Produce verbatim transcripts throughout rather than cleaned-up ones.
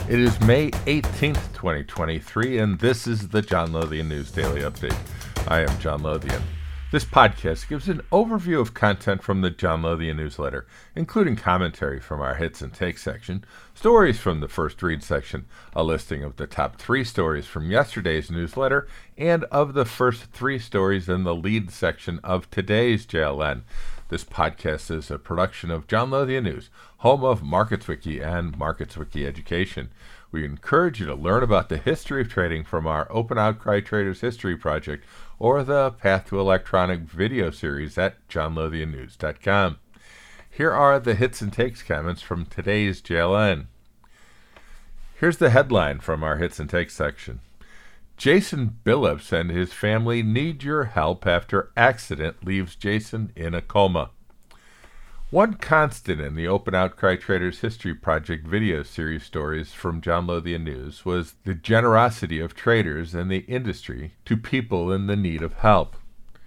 It is May eighteenth, twenty twenty-three, and this is the John Lothian News Daily Update. I am John Lothian. This podcast gives an overview of content from the John Lothian newsletter, including commentary from our Hits and Takes section, stories from the First Read section, a listing of the top three stories from yesterday's newsletter, and of the first three stories in the lead section of today's J L N. This podcast is a production of John Lothian News, home of MarketsWiki and MarketsWiki Education. We encourage you to learn about the history of trading from our Open Outcry Traders History Project or the Path to Electronic video series at john lothian news dot com. Here are the Hits and Takes comments from today's J L N. Here's the headline from our Hits and Takes section. Jason Billups and his family need your help after accident leaves Jason in a coma. One constant in the Open Outcry Traders History Project video series stories from John Lothian News was the generosity of traders and the industry to people in the need of help.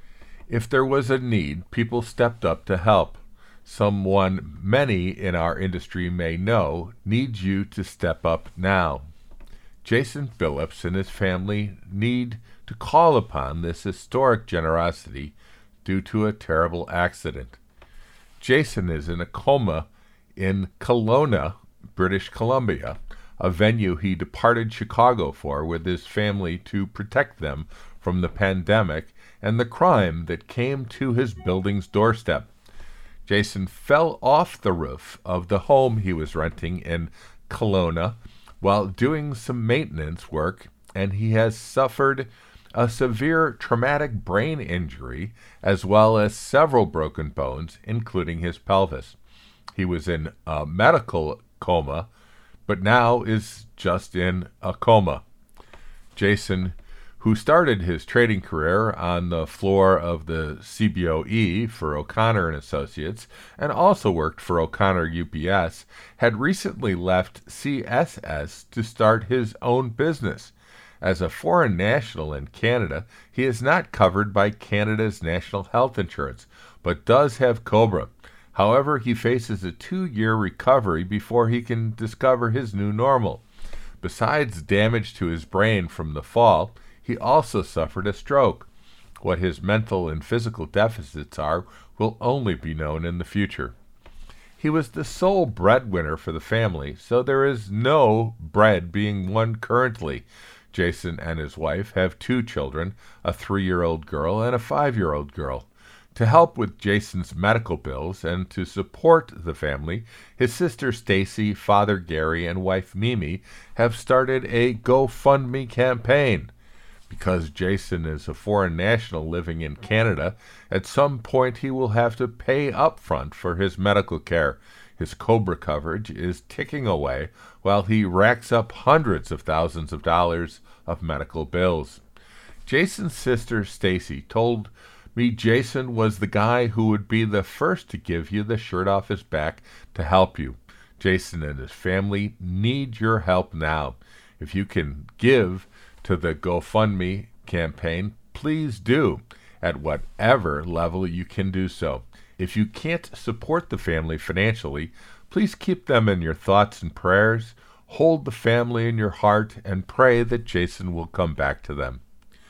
If there was a need, people stepped up to help. Someone many in our industry may know needs you to step up now. Jason Billups and his family need to call upon this historic generosity due to a terrible accident. Jason is in a coma in Kelowna, British Columbia, a venue he departed Chicago for with his family to protect them from the pandemic and the crime that came to his building's doorstep. Jason fell off the roof of the home he was renting in Kelowna while doing some maintenance work, and he has suffered a severe traumatic brain injury as well as several broken bones, including his pelvis. He was in a medical coma, but now is just in a coma. Jason, who started his trading career on the floor of the C B O E for O'Connor and Associates and also worked for O'Connor U P S, had recently left C S S to start his own business. As a foreign national in Canada, he is not covered by Canada's national health insurance, but does have COBRA. However, he faces a two-year recovery before he can discover his new normal. Besides damage to his brain from the fall, he also suffered a stroke. What his mental and physical deficits are will only be known in the future. He was the sole breadwinner for the family, so there is no bread being won currently. Jason and his wife have two children, a three-year-old girl and a five-year-old girl. To help with Jason's medical bills and to support the family, his sister Stacy, father Gary, and wife Mimi have started a GoFundMe campaign. Because Jason is a foreign national living in Canada, at some point he will have to pay up front for his medical care. His COBRA coverage is ticking away while he racks up hundreds of thousands of dollars of medical bills. Jason's sister Stacy told me Jason was the guy who would be the first to give you the shirt off his back to help you. Jason and his family need your help now. If you can give to the GoFundMe campaign, please do, at whatever level you can do so. If you can't support the family financially, please keep them in your thoughts and prayers. Hold the family in your heart and pray that Jason will come back to them.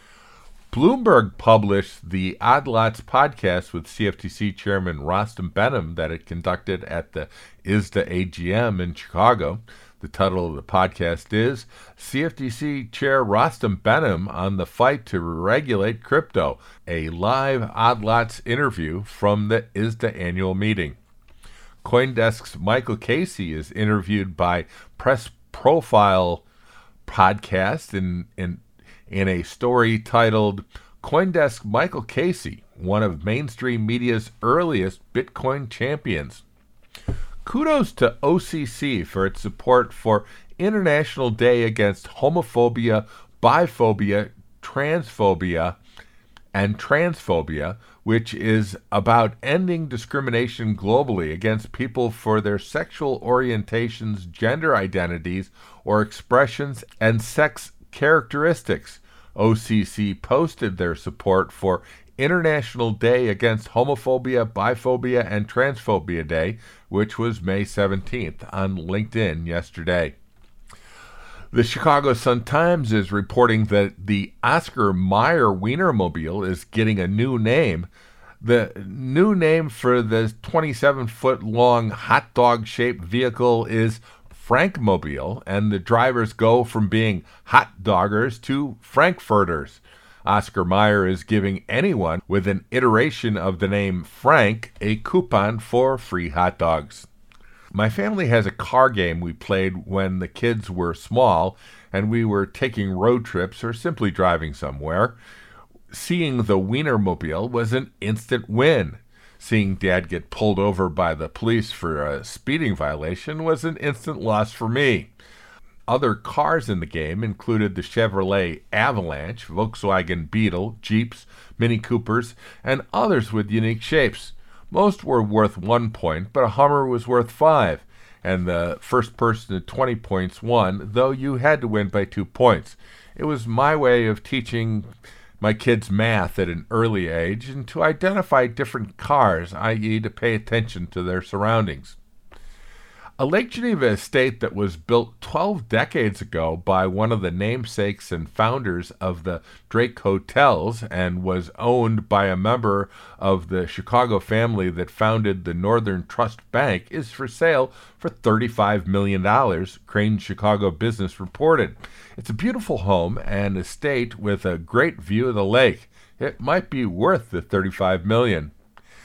Bloomberg published the Odd Lots podcast with C F T C Chairman Rostam Behnam that it conducted at the I S D A A G M in Chicago. The title of the podcast is C F T C Chair Rostam Behnam on the Fight to Regulate Crypto, a live Odd Lots interview from the I S D A annual meeting. CoinDesk's Michael Casey is interviewed by Press Profile Podcast in, in, in a story titled CoinDesk Michael Casey, one of mainstream media's earliest Bitcoin champions. Kudos to O C C for its support for International Day Against Homophobia, Biphobia, Transphobia, and Transphobia, which is about ending discrimination globally against people for their sexual orientations, gender identities, or expressions, and sex characteristics. O C C posted their support for International Day Against Homophobia, Biphobia, and Transphobia Day, which was May seventeenth, on LinkedIn yesterday. The Chicago Sun-Times is reporting that the Oscar Mayer Wienermobile is getting a new name. The new name for the twenty-seven foot long hot dog shaped vehicle is Frankmobile, and the drivers go from being hot doggers to Frankfurters. Oscar Mayer is giving anyone with an iteration of the name Frank a coupon for free hot dogs. My family has a car game we played when the kids were small and we were taking road trips or simply driving somewhere. Seeing the Wienermobile was an instant win. Seeing Dad get pulled over by the police for a speeding violation was an instant loss for me. Other cars in the game included the Chevrolet Avalanche, Volkswagen Beetle, Jeeps, Mini Coopers, and others with unique shapes. Most were worth one point, but a Hummer was worth five, and the first person to twenty points won, though you had to win by two points. It was my way of teaching my kids math at an early age and to identify different cars, that is to pay attention to their surroundings. A Lake Geneva estate that was built twelve decades ago by one of the namesakes and founders of the Drake Hotels and was owned by a member of the Chicago family that founded the Northern Trust Bank is for sale for thirty-five million dollars, Crain Chicago Business reported. It's a beautiful home and estate with a great view of the lake. It might be worth the thirty-five million dollars.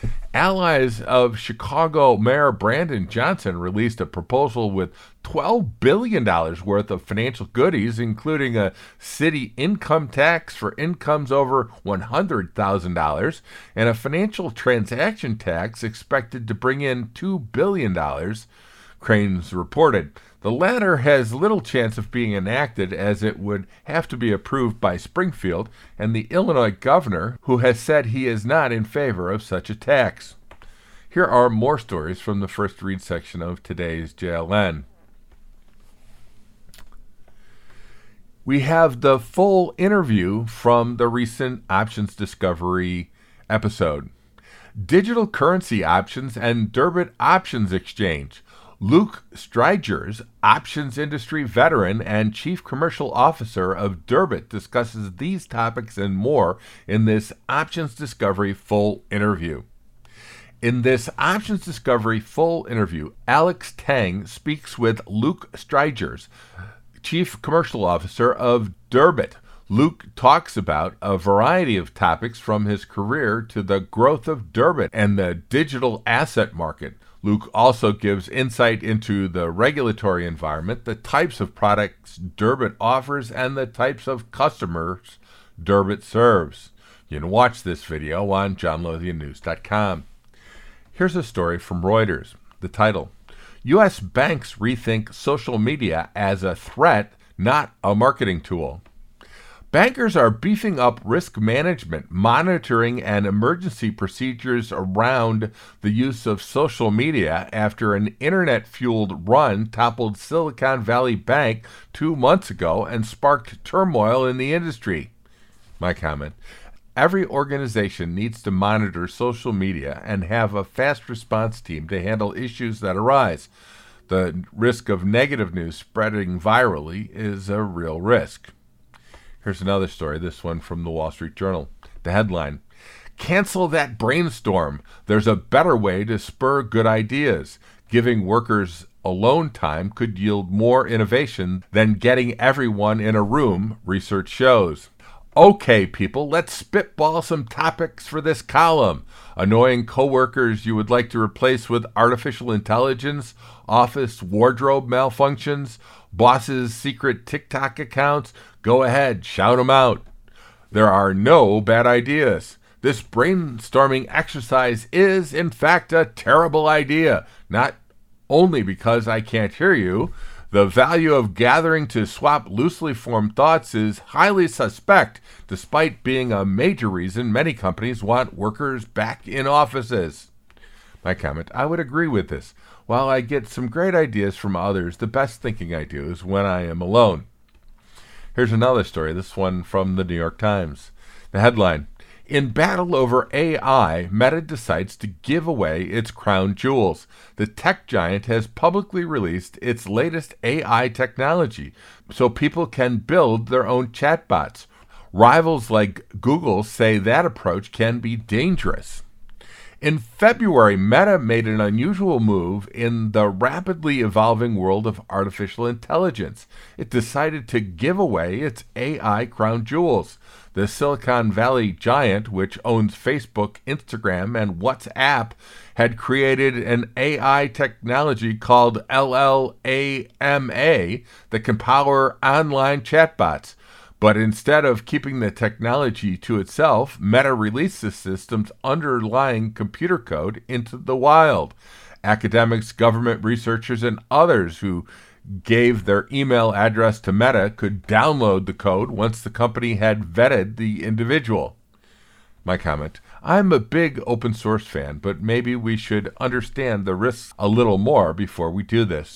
Allies of Chicago Mayor Brandon Johnson released a proposal with twelve billion dollars worth of financial goodies, including a city income tax for incomes over one hundred thousand dollars and a financial transaction tax expected to bring in two billion dollars, Crain's reported. The latter has little chance of being enacted as it would have to be approved by Springfield and the Illinois governor, who has said he is not in favor of such a tax. Here are more stories from the first read section of today's J L N. We have the full interview from the recent Options Discovery episode. Digital currency options and Durbit Options Exchange. Luke Streichers, options industry veteran and chief commercial officer of Durbit, discusses these topics and more in this Options Discovery full interview. In this Options Discovery full interview, Alex Tang speaks with Luke Streichers, chief commercial officer of Durbit. Luke talks about a variety of topics from his career to the growth of Durbit and the digital asset market. Luke also gives insight into the regulatory environment, the types of products Durbit offers, and the types of customers Durbit serves. You can watch this video on john lothian news dot com. Here's a story from Reuters. The title, U S banks rethink social media as a threat, not a marketing tool. Bankers are beefing up risk management, monitoring, and emergency procedures around the use of social media after an internet-fueled run toppled Silicon Valley Bank two months ago and sparked turmoil in the industry. My comment, every organization needs to monitor social media and have a fast response team to handle issues that arise. The risk of negative news spreading virally is a real risk. Here's another story, this one from the Wall Street Journal. The headline, cancel that brainstorm. There's a better way to spur good ideas. Giving workers alone time could yield more innovation than getting everyone in a room, research shows. Okay, people, let's spitball some topics for this column. Annoying coworkers you would like to replace with artificial intelligence, office wardrobe malfunctions, bosses' secret TikTok accounts. Go ahead, shout them out. There are no bad ideas. This brainstorming exercise is, in fact, a terrible idea, not only because I can't hear you. The value of gathering to swap loosely formed thoughts is highly suspect, despite being a major reason many companies want workers back in offices. My comment, I would agree with this. While I get some great ideas from others, the best thinking I do is when I am alone. Here's another story, this one from the New York Times. The headline, In battle over A I, Meta decides to give away its crown jewels. The tech giant has publicly released its latest A I technology so people can build their own chatbots. Rivals like Google say that approach can be dangerous. In February, Meta made an unusual move in the rapidly evolving world of artificial intelligence. It decided to give away its A I crown jewels. The Silicon Valley giant, which owns Facebook, Instagram, and WhatsApp, had created an A I technology called L L A M A that can power online chatbots. But instead of keeping the technology to itself, Meta released the system's underlying computer code into the wild. Academics, government researchers, and others who gave their email address to Meta could download the code once the company had vetted the individual. My comment: I'm a big open source fan, but maybe we should understand the risks a little more before we do this.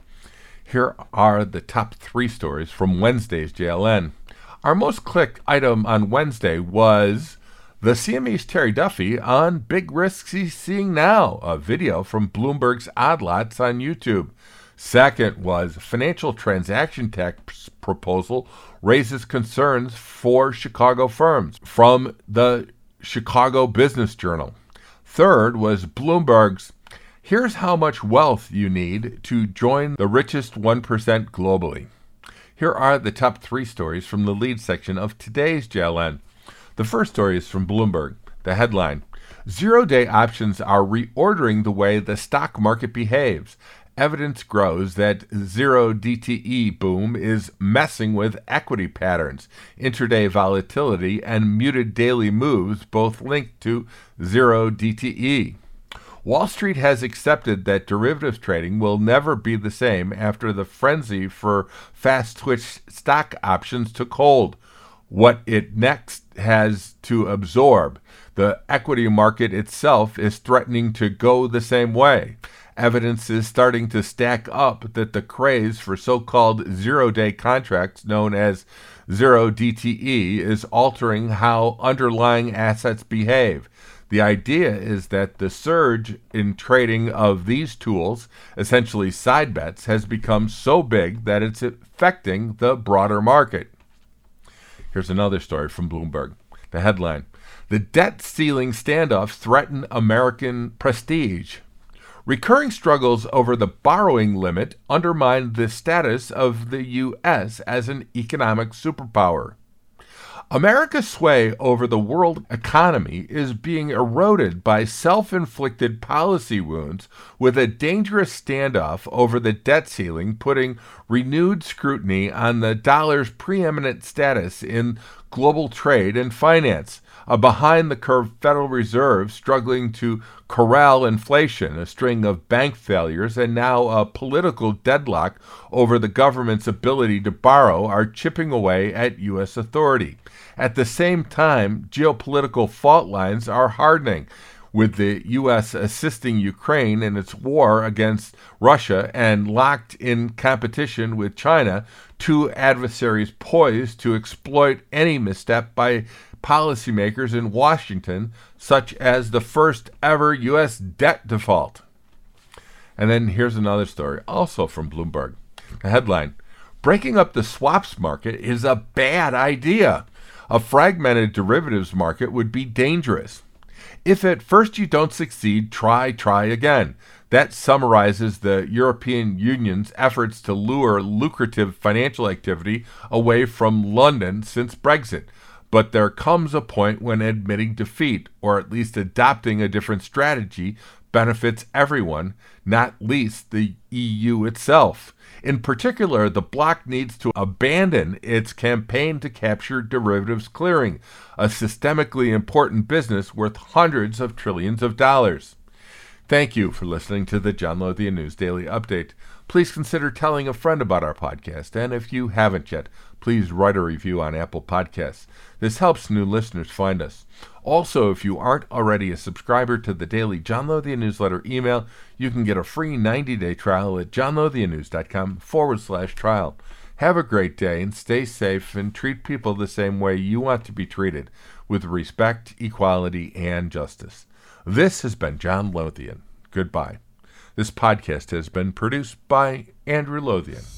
Here are the top three stories from Wednesday's J L N. Our most clicked item on Wednesday was the C M E's Terry Duffy on big risks he's seeing now, a video from Bloomberg's Odd Lots on YouTube. Second was financial transaction tax proposal raises concerns for Chicago firms, from the Chicago Business Journal. Third was Bloomberg's "Here's how much wealth you need to join the richest one percent globally." Here are the top three stories from the lead section of today's J L N. The first story is from Bloomberg. The headline: Zero-day options are reordering the way the stock market behaves. Evidence grows that zero D T E boom is messing with equity patterns. Intraday volatility and muted daily moves both linked to zero D T E. Wall Street has accepted that derivatives trading will never be the same after the frenzy for fast-twitch stock options took hold. What it next has to absorb. The equity market itself is threatening to go the same way. Evidence is starting to stack up that the craze for so-called zero-day contracts known as zero D T E is altering how underlying assets behave. The idea is that the surge in trading of these tools, essentially side bets, has become so big that it's affecting the broader market. Here's another story from Bloomberg. The headline: The debt ceiling standoffs threaten American prestige. Recurring struggles over the borrowing limit undermine the status of the U S as an economic superpower. America's sway over the world economy is being eroded by self-inflicted policy wounds, with a dangerous standoff over the debt ceiling putting renewed scrutiny on the dollar's preeminent status in global trade and finance. A behind-the-curve Federal Reserve struggling to corral inflation, a string of bank failures, and now a political deadlock over the government's ability to borrow are chipping away at U S authority. At the same time, geopolitical fault lines are hardening, with the U S assisting Ukraine in its war against Russia and locked in competition with China, two adversaries poised to exploit any misstep by policymakers in Washington, such as the first ever U S debt default. And then here's another story, also from Bloomberg. The headline: Breaking up the swaps market is a bad idea. A fragmented derivatives market would be dangerous. If at first you don't succeed, try, try again. That summarizes the European Union's efforts to lure lucrative financial activity away from London since Brexit. But there comes a point when admitting defeat, or at least adopting a different strategy, benefits everyone, not least the E U itself. In particular, the bloc needs to abandon its campaign to capture derivatives clearing, a systemically important business worth hundreds of trillions of dollars. Thank you for listening to the John Lothian News Daily Update. Please consider telling a friend about our podcast, and if you haven't yet, please write a review on Apple Podcasts. This helps new listeners find us. Also, if you aren't already a subscriber to the daily John Lothian newsletter email, you can get a free ninety-day trial at johnlothiannews.com forward slash trial. Have a great day and stay safe and treat people the same way you want to be treated, with respect, equality, and justice. This has been John Lothian. Goodbye. This podcast has been produced by Andrew Lothian.